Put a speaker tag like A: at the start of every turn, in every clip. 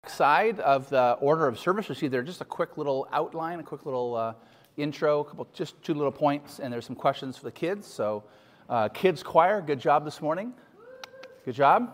A: Side of the order of service, you see there just a quick little outline, a quick little intro, just two little points, and there's some questions for the kids. So, kids choir, good job this morning. Good job.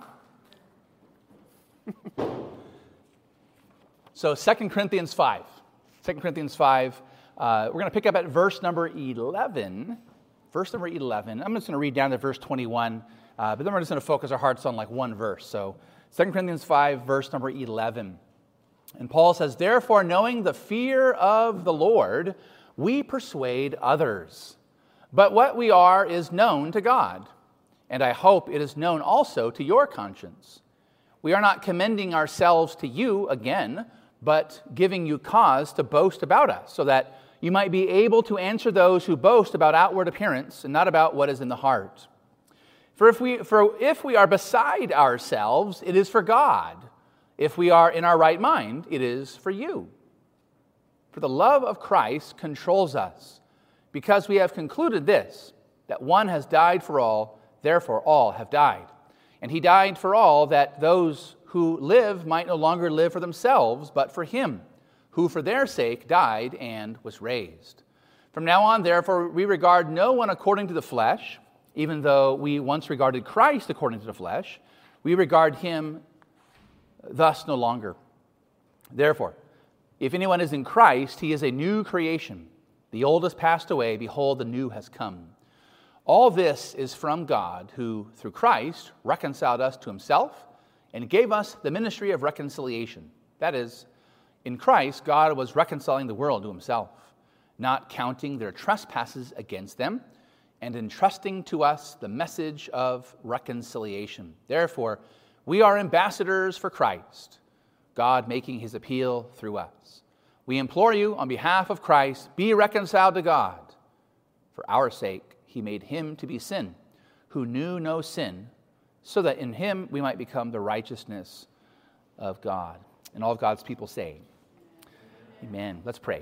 A: So 2 Corinthians 5. 2 Corinthians 5, we're going to pick up at verse number 11. Verse number 11. I'm just going to read down to verse 21, but then we're just going to focus our hearts on like one verse. So 2 Corinthians 5, verse number 11. And Paul says, "Therefore, knowing the fear of the Lord, we persuade others. But what we are is known to God, and I hope it is known also to your conscience. We are not commending ourselves to you again, but giving you cause to boast about us, so that you might be able to answer those who boast about outward appearance and not about what is in the heart. For if we are beside ourselves, it is for God. If we are in our right mind, it is for you. For the love of Christ controls us, because we have concluded this, that one has died for all, therefore all have died. And he died for all, that those who live might no longer live for themselves, but for him, who for their sake died and was raised. From now on, therefore, we regard no one according to the flesh. Even though we once regarded Christ according to the flesh, we regard him thus no longer. Therefore, if anyone is in Christ, he is a new creation. The old has passed away, behold, the new has come. All this is from God, who, through Christ, reconciled us to himself and gave us the ministry of reconciliation. That is, in Christ, God was reconciling the world to himself, not counting their trespasses against them, and entrusting to us the message of reconciliation. Therefore, we are ambassadors for Christ, God making his appeal through us. We implore you, on behalf of Christ, be reconciled to God. For our sake, he made him to be sin, who knew no sin, so that in him we might become the righteousness of God." And all of God's people say, Amen. Let's pray.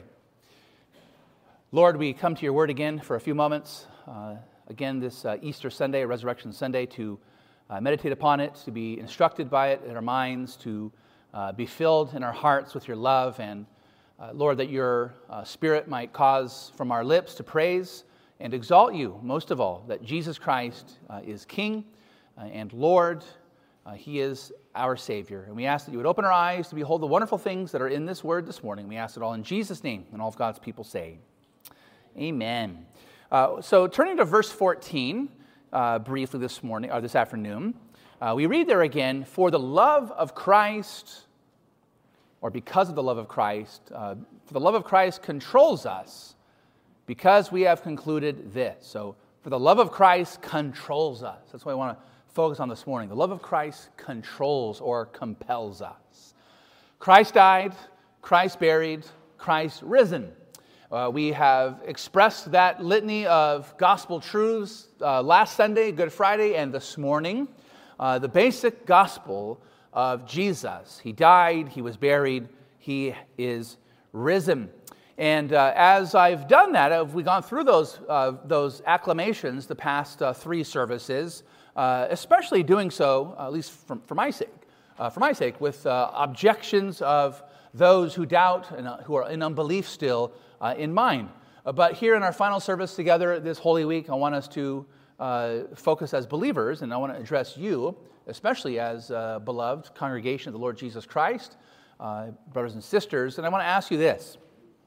A: Lord, we come to your word again for a few moments. Again, this Easter Sunday, Resurrection Sunday, to meditate upon it, to be instructed by it in our minds, to be filled in our hearts with your love, and Lord, that your Spirit might cause from our lips to praise and exalt you, most of all, that Jesus Christ is King and Lord. He is our Savior. And we ask that you would open our eyes to behold the wonderful things that are in this word this morning. We ask it all in Jesus' name, and all of God's people say, Amen. So turning to verse 14 briefly this afternoon, we read there again, "For the love of Christ," or because of the love of Christ, "for the love of Christ controls us, because we have concluded this." So, for the love of Christ controls us. That's what I want to focus on this morning. The love of Christ controls or compels us. Christ died, Christ buried, Christ risen. We have expressed that litany of gospel truths last Sunday, Good Friday, and this morning. The basic gospel of Jesus. He died, he was buried, he is risen. And as I've done that, we've gone through those acclamations the past three services, especially doing so, at least for my sake, with objections of those who doubt and who are in unbelief still in mind. But here in our final service together this Holy Week, I want us to focus as believers, and I want to address you, especially as a beloved congregation of the Lord Jesus Christ, brothers and sisters, and I want to ask you this.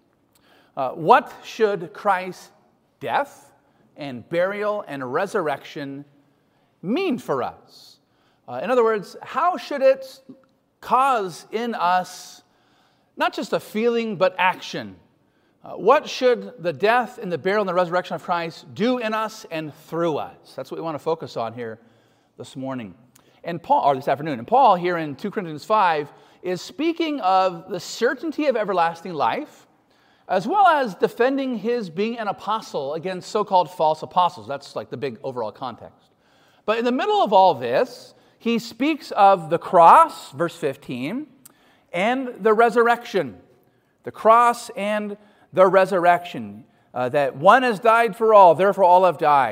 A: What should Christ's death and burial and resurrection mean for us? In other words, how should it cause in us not just a feeling, but action? What should the death and the burial and the resurrection of Christ do in us and through us? That's what we want to focus on here this morning. This afternoon. And Paul here in 2 Corinthians 5 is speaking of the certainty of everlasting life, as well as defending his being an apostle against so-called false apostles. That's like the big overall context. But in the middle of all this, he speaks of the cross, verse 15, and the resurrection. The cross and the resurrection. That one has died for all, therefore all have died.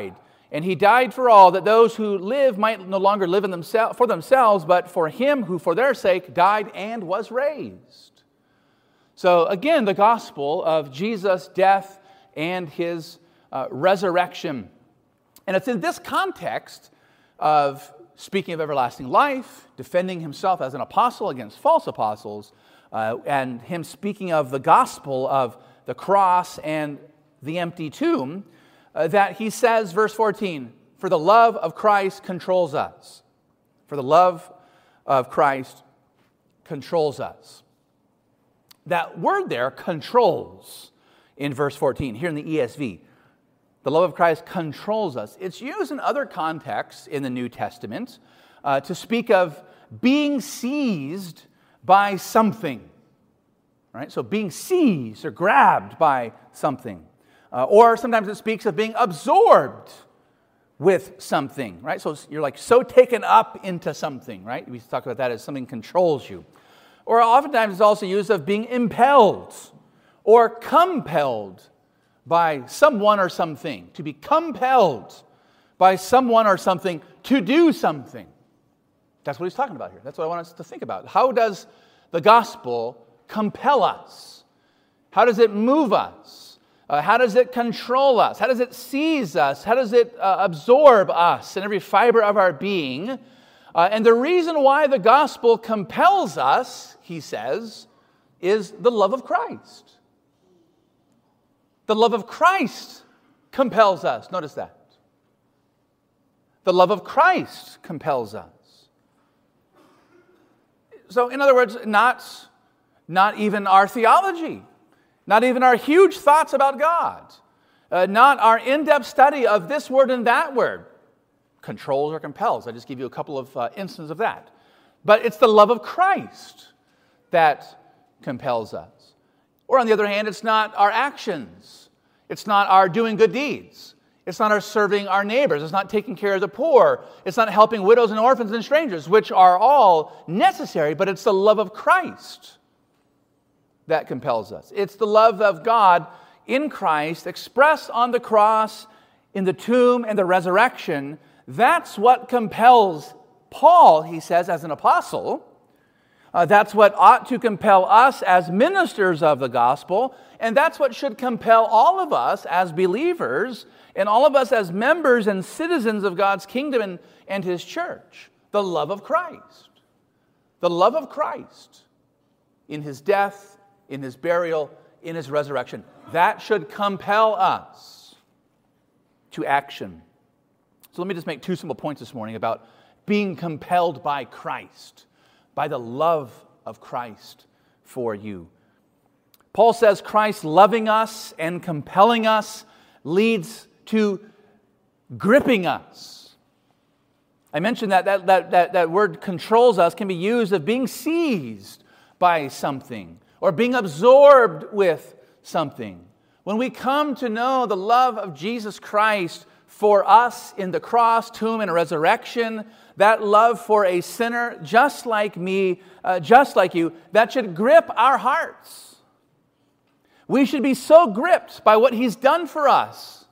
A: And he died for all, that those who live might no longer live for themselves, but for him who for their sake died and was raised. So again, the gospel of Jesus' death and his resurrection. And it's in this context of speaking of everlasting life, defending himself as an apostle against false apostles, and him speaking of the gospel of the cross and the empty tomb, that he says, verse 14, for the love of Christ controls us. For the love of Christ controls us. That word there, controls, in verse 14, here in the ESV. The love of Christ controls us. It's used in other contexts in the New Testament to speak of being seized by something. Right? So being seized or grabbed by something. Or sometimes it speaks of being absorbed with something, right? So you're like so taken up into something, right? We talk about that as something controls you. Or oftentimes it's also used of being impelled or compelled by someone or something. To be compelled by someone or something to do something. That's what he's talking about here. That's what I want us to think about. How does the gospel compel us? How does it move us? How does it control us? How does it seize us? How does it absorb us in every fiber of our being? And the reason why the gospel compels us, he says, is the love of Christ. The love of Christ compels us. Notice that. The love of Christ compels us. So, in other words, not even our theology. Not even our huge thoughts about God. Not our in-depth study of this word and that word. Controls or compels. I just give you a couple of instances of that. But it's the love of Christ that compels us. Or on the other hand, it's not our actions. It's not our doing good deeds. It's not our serving our neighbors. It's not taking care of the poor. It's not helping widows and orphans and strangers, which are all necessary, but it's the love of Christ that compels us. It's the love of God in Christ, expressed on the cross, in the tomb, and the resurrection. That's what compels Paul, he says, as an apostle. That's what ought to compel us as ministers of the gospel. And that's what should compel all of us as believers and all of us as members and citizens of God's kingdom and his church. The love of Christ. The love of Christ in his death, in his burial, in his resurrection. That should compel us to action. So let me just make two simple points this morning about being compelled by Christ, by the love of Christ for you. Paul says Christ loving us and compelling us leads to gripping us. I mentioned that word controls us can be used of being seized by something, or being absorbed with something. When we come to know the love of Jesus Christ for us in the cross, tomb, and resurrection, that love for a sinner just like me, just like you, that should grip our hearts. We should be so gripped by what he's done for us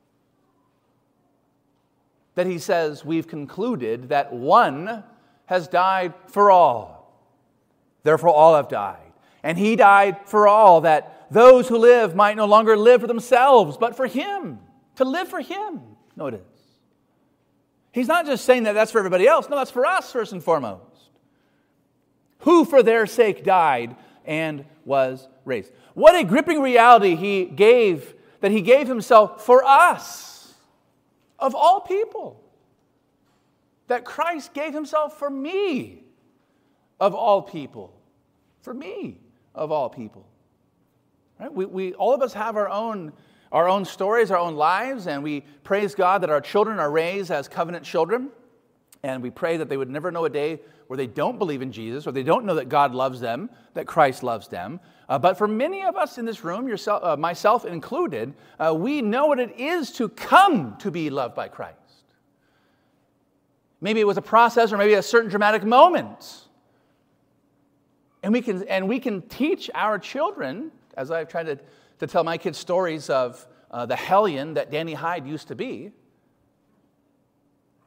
A: that he says we've concluded that one has died for all. Therefore all have died. And he died for all, that those who live might no longer live for themselves, but for him, to live for him. Notice. He's not just saying that that's for everybody else. No, that's for us first and foremost. Who for their sake died and was raised. What a gripping reality that he gave himself for us, of all people. That Christ gave himself for me, of all people. For me, of all people. Right? We all of us have our own stories, our own lives, and we praise God that our children are raised as covenant children, and we pray that they would never know a day where they don't believe in Jesus, or they don't know that God loves them, that Christ loves them. But for many of us in this room, myself included, we know what it is to come to be loved by Christ. Maybe it was a process, or maybe a certain dramatic moment. And we can teach our children, as I've tried to tell my kids stories of the hellion that Danny Hyde used to be.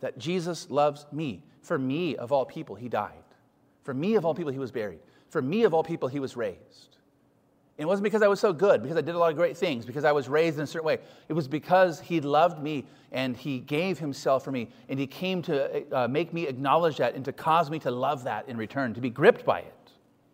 A: that Jesus loves me. For me, of all people, he died. For me, of all people, he was buried. For me, of all people, he was raised. It wasn't because I was so good, because I did a lot of great things, because I was raised in a certain way. It was because he loved me and he gave himself for me. And he came to make me acknowledge that and to cause me to love that in return, to be gripped by it.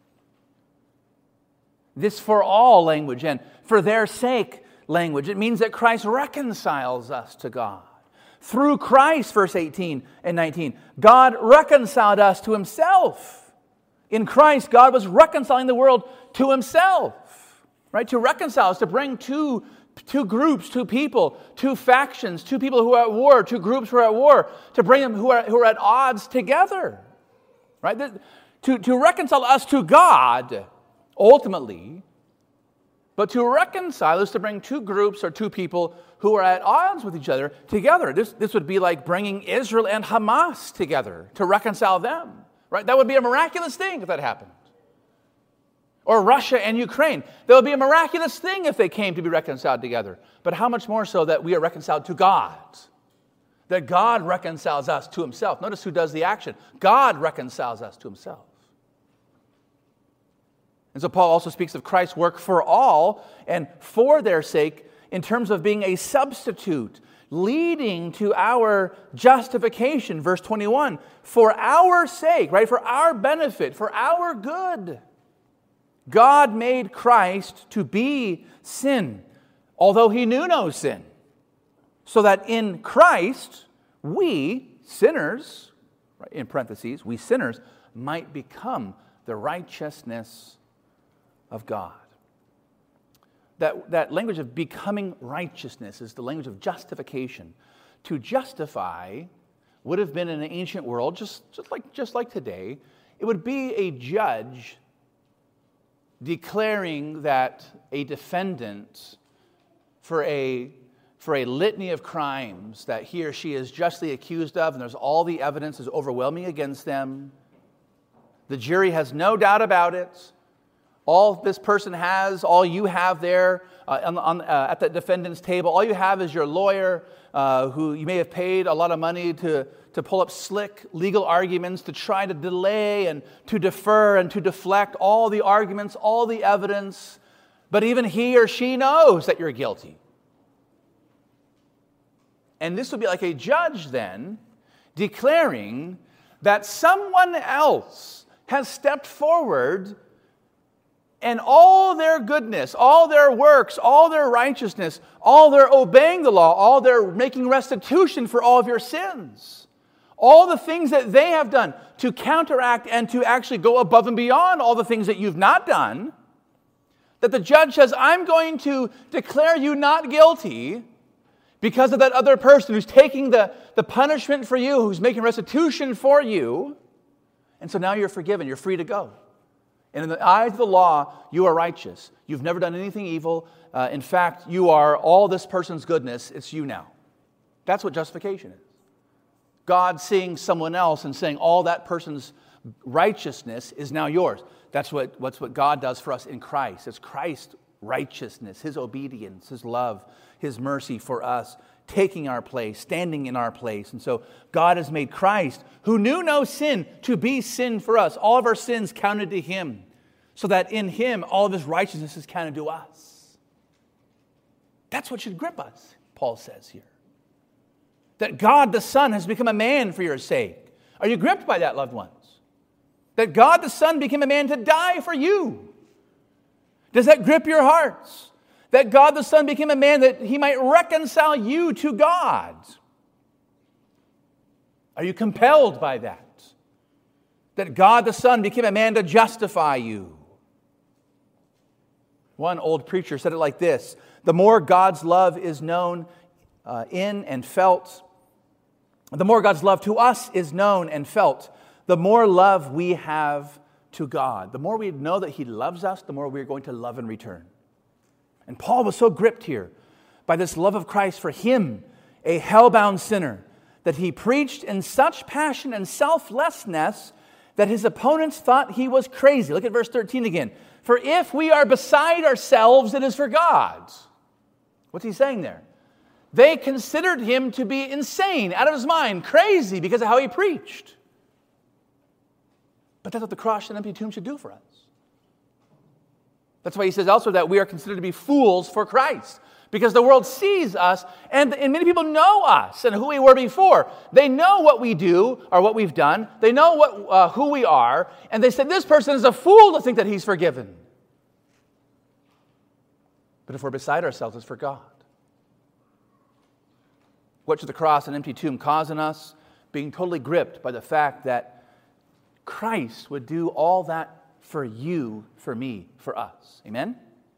A: This for all language and for their sake language. It means that Christ reconciles us to God. Through Christ, verse 18 and 19, God reconciled us to himself. In Christ, God was reconciling the world to himself. Right? To reconcile is to bring two groups, two people, two factions, two people who are at war, two groups who are at war, to bring them who are at odds together. Right? To reconcile us to God, ultimately, but to reconcile is to bring two groups or two people who are at odds with each other together. This would be like bringing Israel and Hamas together to reconcile them. Right? That would be a miraculous thing if that happened. Or Russia and Ukraine. That would be a miraculous thing if they came to be reconciled together. But how much more so that we are reconciled to God? That God reconciles us to himself. Notice who does the action. God reconciles us to himself. And so Paul also speaks of Christ's work for all and for their sake in terms of being a substitute, leading to our justification. Verse 21, for our sake, right, for our benefit, for our good. God made Christ to be sin, although he knew no sin, so that in Christ, we sinners, right, in parentheses, we sinners, might become the righteousness of God. That language of becoming righteousness is the language of justification. To justify would have been in the ancient world, just like today, it would be a judge declaring that a defendant for a litany of crimes that he or she is justly accused of, and there's all the evidence is overwhelming against them. The jury has no doubt about it. All this person has, all you have there at the defendant's table, all you have is your lawyer who you may have paid a lot of money to pull up slick legal arguments to try to delay and to defer and to deflect all the arguments, all the evidence. But even he or she knows that you're guilty. And this would be like a judge then declaring that someone else has stepped forward and all their goodness, all their works, all their righteousness, all their obeying the law, all their making restitution for all of your sins, all the things that they have done to counteract and to actually go above and beyond all the things that you've not done, that the judge says, I'm going to declare you not guilty because of that other person who's taking the punishment for you, who's making restitution for you, and so now you're forgiven, you're free to go. And in the eyes of the law, you are righteous. You've never done anything evil. In fact, you are all this person's goodness. It's you now. That's what justification is. God seeing someone else and saying all that person's righteousness is now yours. That's what God does for us in Christ. It's Christ's righteousness, his obedience, his love, his mercy for us, taking our place, standing in our place. And so God has made Christ, who knew no sin, to be sin for us. All of our sins counted to him, so that in him all of his righteousness is counted to us. That's what should grip us, Paul says here. That God the Son has become a man for your sake. Are you gripped by that, loved ones? That God the Son became a man to die for you. Does that grip your hearts? That God the Son became a man that he might reconcile you to God. Are you compelled by that? That God the Son became a man to justify you. One old preacher said it like this: the more God's love is known in and felt, the more God's love to us is known and felt, the more love we have to God. The more we know that he loves us, the more we're going to love in return. And Paul was so gripped here by this love of Christ for him, a hell-bound sinner, that he preached in such passion and selflessness that his opponents thought he was crazy. Look at verse 13 again. For if we are beside ourselves, it is for God. What's he saying there? They considered him to be insane, out of his mind, crazy because of how he preached. But that's what the cross and empty tomb should do for us. That's why he says elsewhere that we are considered to be fools for Christ. Because the world sees us, and many people know us and who we were before. They know what we do or what we've done. They know who we are. And they said, this person is a fool to think that he's forgiven. But if we're beside ourselves, it's for God. What should the cross and empty tomb cause in us? Being totally gripped by the fact that Christ would do all that for you, for me, for us. Amen?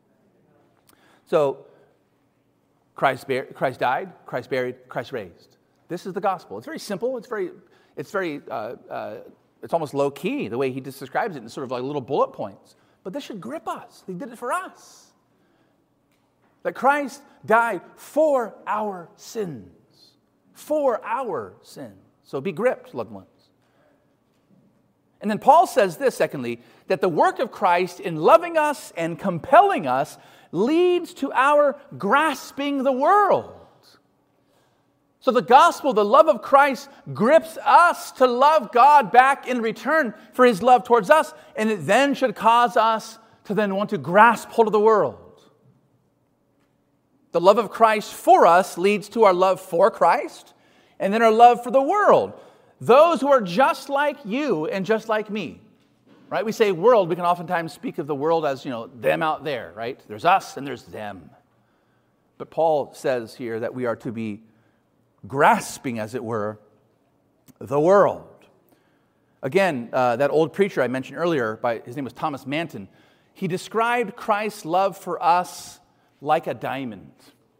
A: So, Christ died, Christ buried, Christ raised. This is the gospel. It's very simple. It's almost low key the way he just describes it in sort of like little bullet points. But this should grip us. He did it for us. That Christ died for our sins. For our sins. So be gripped, loved ones. And then Paul says this, secondly, that the work of Christ in loving us and compelling us leads to our grasping the world. So the gospel, the love of Christ, grips us to love God back in return for his love towards us, and it then should cause us to then want to grasp hold of the world. The love of Christ for us leads to our love for Christ, and then our love for the world. Those who are just like you and just like me. Right? We say world, we can oftentimes speak of the world as, them out there, right? There's us and there's them. But Paul says here that we are to be grasping, as it were, the world. Again, that old preacher I mentioned earlier, his name was Thomas Manton, he described Christ's love for us like a diamond.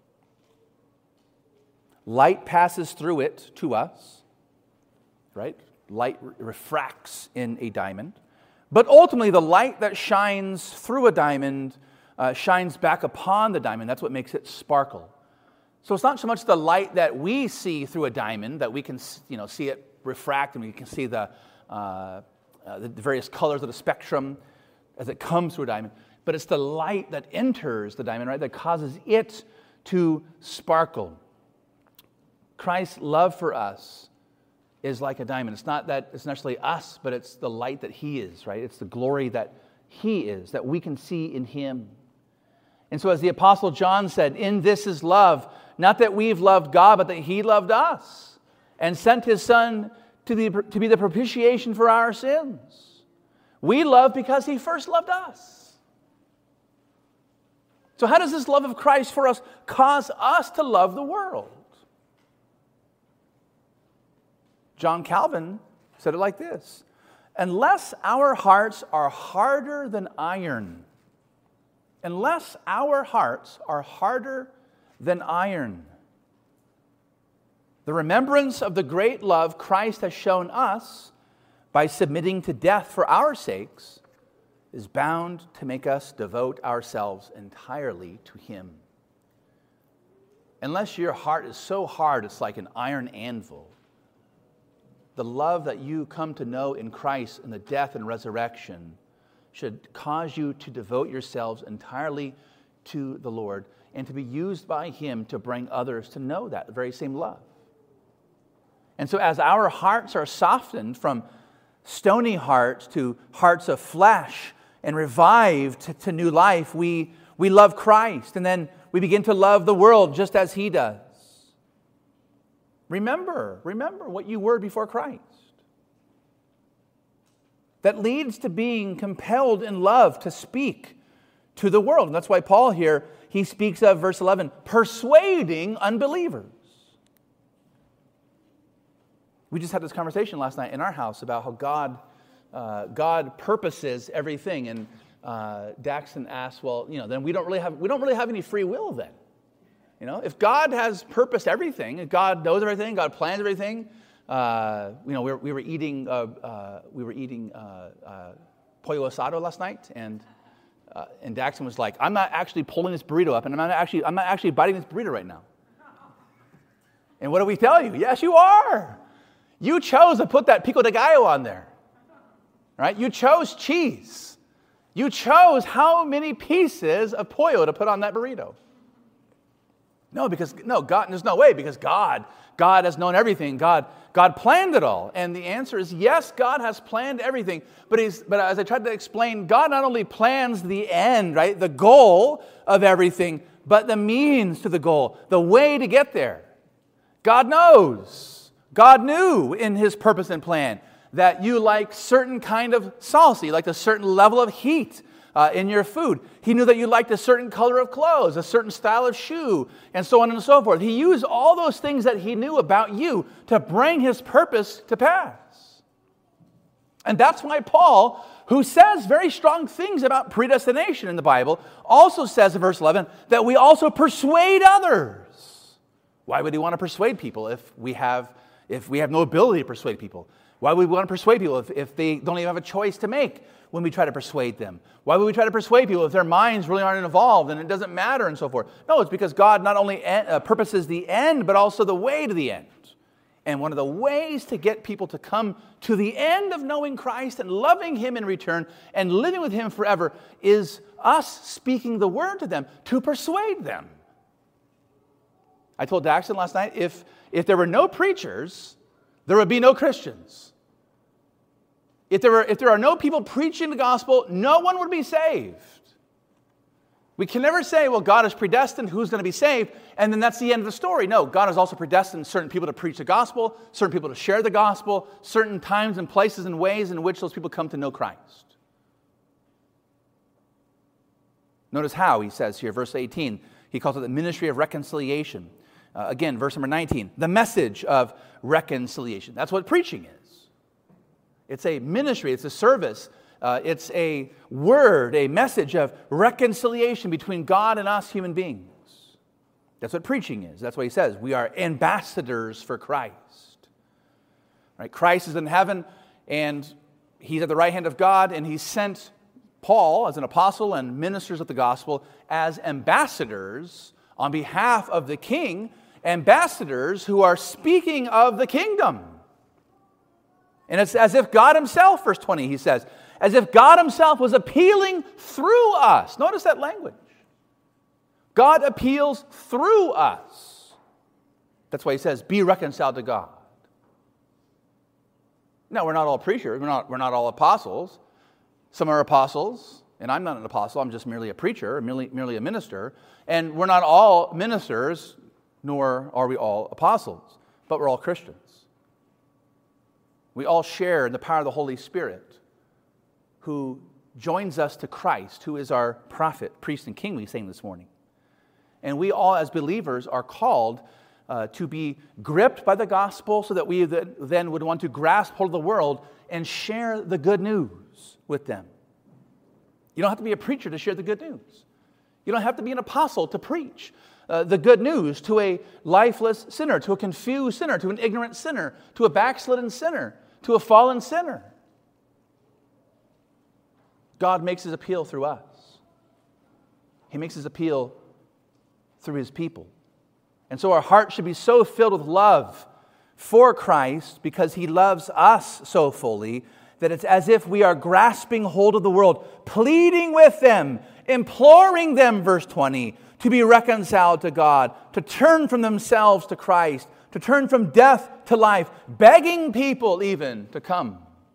A: Light passes through it to us, right? Light refracts in a diamond. But ultimately, the light that shines through a diamond shines back upon the diamond. That's what makes it sparkle. So it's not so much the light that we see through a diamond, that we can see it refract, and we can see the various colors of the spectrum as it comes through a diamond. But it's the light that enters the diamond, right, that causes it to sparkle. Christ's love for us is like a diamond. It's not that it's necessarily us, but it's the light that he is, right? It's the glory that he is, that we can see in him. And so as the Apostle John said, in this is love, not that we've loved God, but that he loved us and sent his Son to be the propitiation for our sins. We love because he first loved us. So how does this love of Christ for us cause us to love the world? John Calvin said it like this: unless our hearts are harder than iron, unless our hearts are harder than iron, the remembrance of the great love Christ has shown us by submitting to death for our sakes is bound to make us devote ourselves entirely to him. Unless your heart is so hard it's like an iron anvil, the love that you come to know in Christ in the death and resurrection should cause you to devote yourselves entirely to the Lord and to be used by him to bring others to know that very same love. And so as our hearts are softened from stony hearts to hearts of flesh and revived to new life, we love Christ, and then we begin to love the world just as he does. Remember what you were before Christ. That leads to being compelled in love to speak to the world. And that's why Paul here, he speaks of, verse 11, persuading unbelievers. We just had this conversation last night in our house about how God purposes everything. And Daxton asked, well, then we don't really have any free will then. If God has purposed everything, if God knows everything, God plans everything. We were eating pollo asado last night, and Daxton was like, "I'm not actually pulling this burrito up, and I'm not actually biting this burrito right now." And what do we tell you? Yes, you are. You chose to put that pico de gallo on there, right? You chose cheese. You chose how many pieces of pollo to put on that burrito. No, God, there's no way, because God has known everything. God planned it all. And the answer is yes, God has planned everything. But as I tried to explain, God not only plans the end, right, the goal of everything, but the means to the goal, the way to get there. God knows. God knew in his purpose and plan that you like certain kind of salsa, you like a certain level of heat in your food. He knew that you liked a certain color of clothes, a certain style of shoe, and so on and so forth. He used all those things that he knew about you to bring his purpose to pass. And that's why Paul, who says very strong things about predestination in the Bible, also says in verse 11 that we also persuade others. Why would he want to persuade people if we have no ability to persuade people? Why would we want to persuade people if they don't even have a choice to make when we try to persuade them? Why would we try to persuade people if their minds really aren't involved and it doesn't matter and so forth? No, it's because God not only purposes the end, but also the way to the end. And one of the ways to get people to come to the end of knowing Christ and loving him in return and living with him forever is us speaking the word to them to persuade them. I told Daxton last night, if there were no preachers, there would be no Christians. If there are no people preaching the gospel, no one would be saved. We can never say, well, God has predestined who's going to be saved, and then that's the end of the story. No, God has also predestined certain people to preach the gospel, certain people to share the gospel, certain times and places and ways in which those people come to know Christ. Notice how he says here, verse 18, he calls it the ministry of reconciliation. Again, verse number 19, the message of reconciliation. That's what preaching is. It's a ministry, it's a service, it's a word, a message of reconciliation between God and us human beings. That's what preaching is. That's what he says. We are ambassadors for Christ. Right? Christ is in heaven, and he's at the right hand of God, and he sent Paul as an apostle and ministers of the gospel as ambassadors on behalf of the king, ambassadors who are speaking of the kingdom. And it's as if God himself, verse 20, he says, as if God himself was appealing through us. Notice that language. God appeals through us. That's why he says, be reconciled to God. Now, we're not all preachers. We're not all apostles. Some are apostles, and I'm not an apostle. I'm just merely a preacher, merely a minister. And we're not all ministers, nor are we all apostles, but we're all Christians. We all share in the power of the Holy Spirit, who joins us to Christ, who is our prophet, priest, and king, we sang this morning. And we all, as believers, are called to be gripped by the gospel so that we then would want to grasp hold of the world and share the good news with them. You don't have to be a preacher to share the good news. You don't have to be an apostle to preach the good news to a lifeless sinner, to a confused sinner, to an ignorant sinner, to a backslidden sinner, to a fallen sinner. God makes his appeal through us. He makes his appeal through his people. And so our heart should be so filled with love for Christ because he loves us so fully that it's as if we are grasping hold of the world, pleading with them, imploring them, verse 20, to be reconciled to God, to turn from themselves to Christ, to turn from death to life, begging people even to come.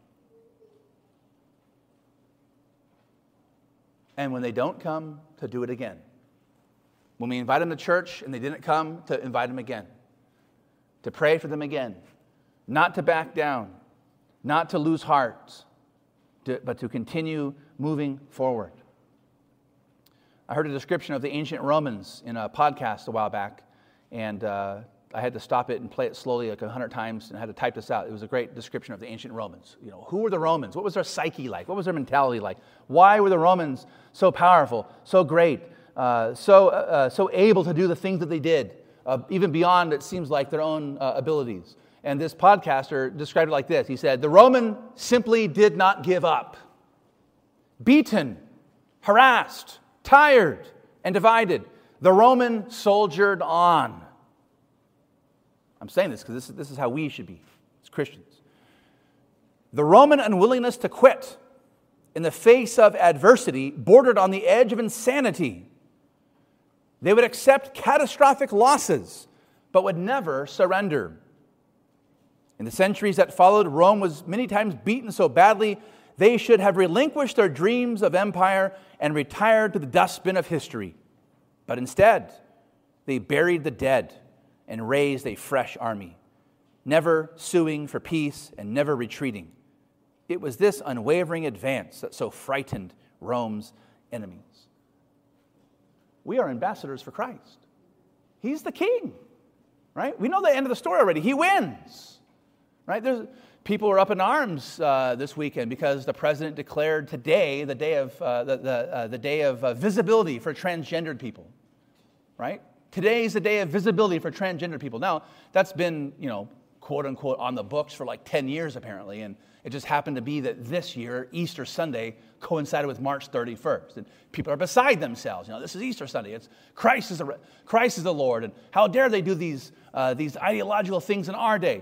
A: And when they don't come, to do it again. When we invite them to church and they didn't come, to invite them again. To pray for them again. Not to back down. Not to lose heart. But to continue moving forward. I heard a description of the ancient Romans in a podcast a while back, and I had to stop it and play it slowly like 100 times, and I had to type this out. It was a great description of the ancient Romans. You know, who were the Romans? What was their psyche like? What was their mentality like? Why were the Romans so powerful, so great, so able to do the things that they did, even beyond, it seems like, their own abilities? And this podcaster described it like this. He said, the Roman simply did not give up. Beaten, harassed, tired, and divided, the Roman soldiered on. I'm saying this because this is how we should be as Christians. The Roman unwillingness to quit in the face of adversity bordered on the edge of insanity. They would accept catastrophic losses, but would never surrender. In the centuries that followed, Rome was many times beaten so badly they should have relinquished their dreams of empire and retired to the dustbin of history. But instead, they buried the dead and raised a fresh army, never suing for peace and never retreating. It was this unwavering advance that so frightened Rome's enemies. We are ambassadors for Christ. He's the king, right? We know the end of the story already. He wins, right? People are up in arms this weekend because the president declared today the day of the day of visibility for transgendered people, right? Today's the day of visibility for transgender people. Now, that's been, quote unquote, on the books for like 10 years apparently, and it just happened to be that this year, Easter Sunday, coincided with March 31st. And people are beside themselves. This is Easter Sunday. It's Christ is the Lord. And how dare they do these ideological things in our day?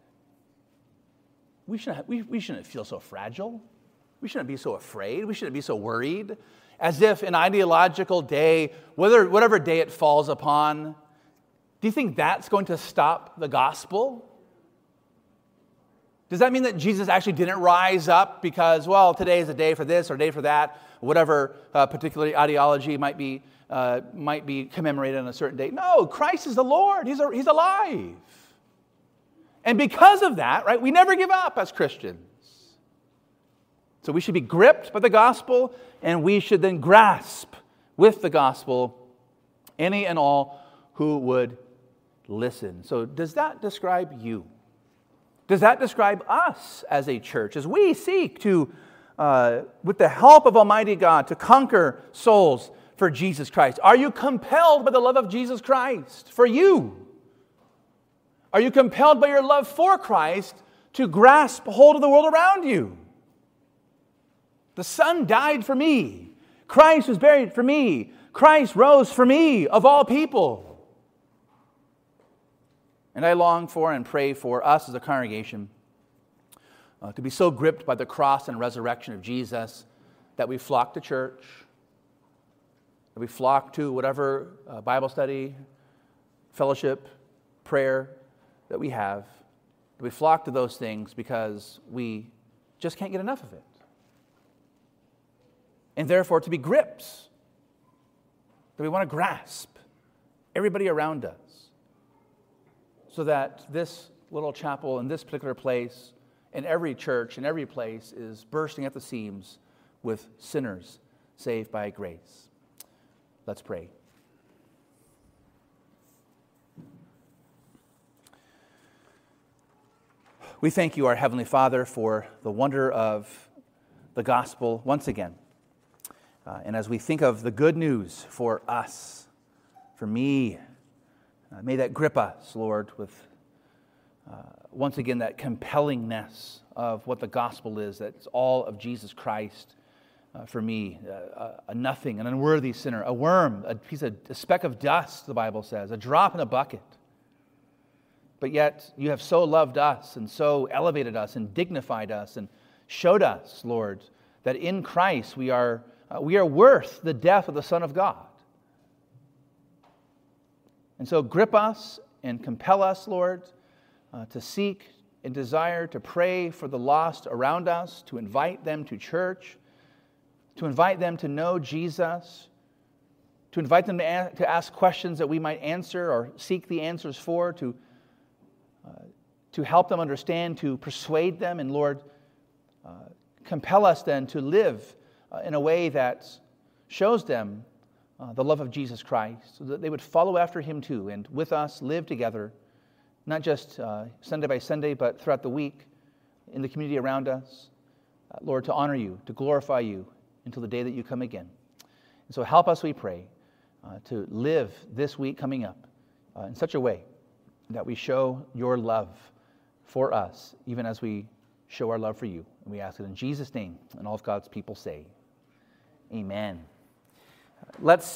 A: We shouldn't feel so fragile. We shouldn't be so afraid. We shouldn't be so worried. As if an ideological day, whatever day it falls upon, do you think that's going to stop the gospel? Does that mean that Jesus actually didn't rise up because, today is a day for this or a day for that, whatever particular ideology might be commemorated on a certain day? No, Christ is the Lord. He's alive. And because of that, right, we never give up as Christians. So we should be gripped by the gospel, and we should then grasp with the gospel any and all who would listen. So does that describe you? Does that describe us as a church as we seek to, with the help of Almighty God, to conquer souls for Jesus Christ? Are you compelled by the love of Jesus Christ for you? Are you compelled by your love for Christ to grasp hold of the world around you? The Son died for me. Christ was buried for me. Christ rose for me, of all people. And I long for and pray for us as a congregation to be so gripped by the cross and resurrection of Jesus that we flock to church, that we flock to whatever Bible study, fellowship, prayer that we have, that we flock to those things because we just can't get enough of it. And therefore to be grips, that we want to grasp everybody around us, so that this little chapel in this particular place, and every church in every place, is bursting at the seams with sinners saved by grace. Let's pray. We thank you, our Heavenly Father, for the wonder of the gospel once again. And as we think of the good news for us, for me, may that grip us, Lord, with once again that compellingness of what the gospel is, that it's all of Jesus Christ for me, a nothing, an unworthy sinner, a worm, a speck of dust, the Bible says, a drop in a bucket. But yet you have so loved us and so elevated us and dignified us and showed us, Lord, that in Christ we are worth the death of the Son of God. And so grip us and compel us, Lord, to seek and desire to pray for the lost around us, to invite them to church, to invite them to know Jesus, to invite them to ask questions that we might answer or seek the answers for, to help them understand, to persuade them, and Lord, compel us then to live in a way that shows them the love of Jesus Christ, so that they would follow after Him too, and with us live together, not just Sunday by Sunday, but throughout the week in the community around us, Lord, to honor You, to glorify You until the day that You come again. And so help us, we pray, to live this week coming up in such a way that we show Your love for us, even as we show our love for You. And we ask it in Jesus' name, and all of God's people say, Amen. Let's